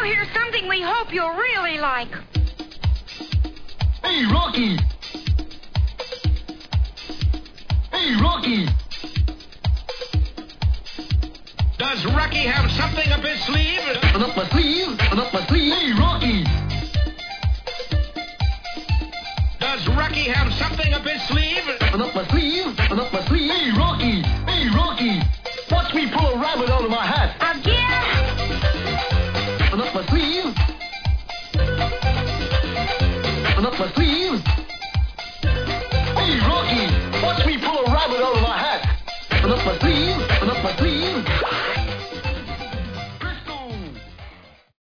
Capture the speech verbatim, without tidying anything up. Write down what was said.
here's something we hope you'll really like. Hey, Rocky! Hey, Rocky! Does Rocky have something up his sleeve? Up my sleeve, up my sleeve. Hey, Rocky! Does Rocky have something up his sleeve? Up my sleeve, up my sleeve. Hey, Rocky! Hey, Rocky! Watch me pull a rabbit out of my hat. Again? Up my sleeve. Up my sleeve. Hey, Rocky! Watch me pull a rabbit out of my hat. Up my sleeve, up my sleeve.